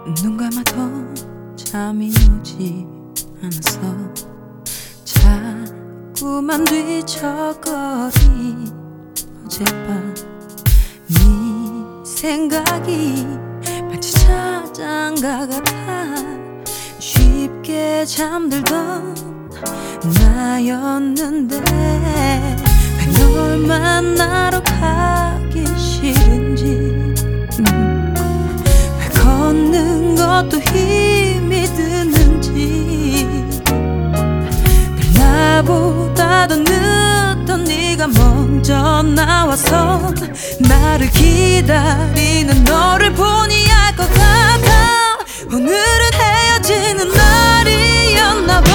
눈 감아도 잠이 오지 않아서 자꾸만 뒤척거리. 어젯밤 네 생각이 마치 자장가 같아 쉽게 잠들던 나였는데 왜 널 만나러 가기 싫은지 왜 걷는 것도 힘이 드는지 늘 나보다 더 늦던 네가 먼저 나와서 나를 기다리는 너를 보니 알 것 같아. 오늘은 헤어지는 날이었나봐.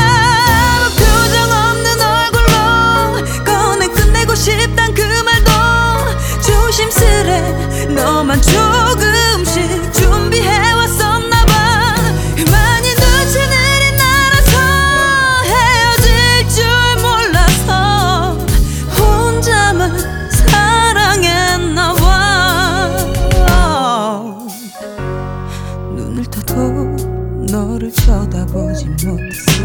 표정 없는 얼굴로 꺼내 끝내고 싶단 그 말도 조심스레 너만 조금씩 준비해왔었나봐. 많이 눈치 느린 나라서 헤어질 줄 몰라서 혼자만 사랑했나봐. 눈을 떠도 너를 쳐다보지 못했어.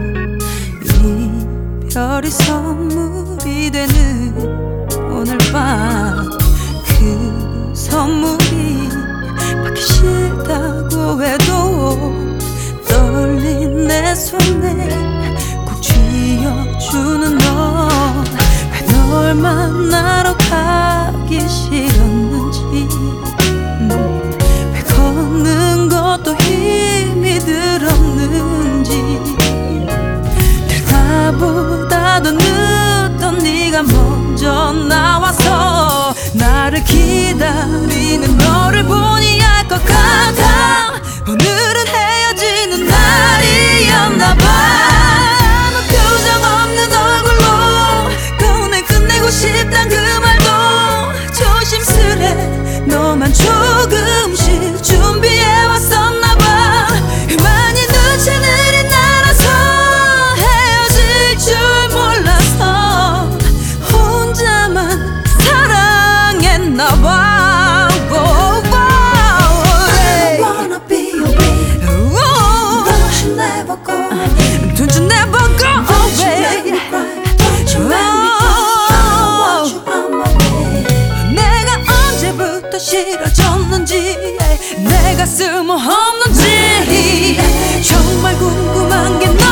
이별이 선물이 되는 오늘 밤 그 선물이 받기 싫다고 해도 떨린 내 손에 꼭 쥐어주는 너. 왜 널 만나러 가기 싫었는지 왜 걷는 것도 힘이 들었는지 늘 나보다 더 늦던 네가 먼저 나와서 나를 기다리는 너를 보니 알 것 같아. 오늘은 헤어지는 날이었나봐. 너 표정 없는 얼굴로 꺼내 끝내고 싶단 그 말도 조심스레 너만 조금씩 준비해왔었나봐. 많이 눈치 느린 나라서 헤어질 줄 몰라서 혼자만 사랑했나봐. Don't you never go away. 내가 언제부터 싫어졌는지 내 가슴 없는지 정말 궁금한 게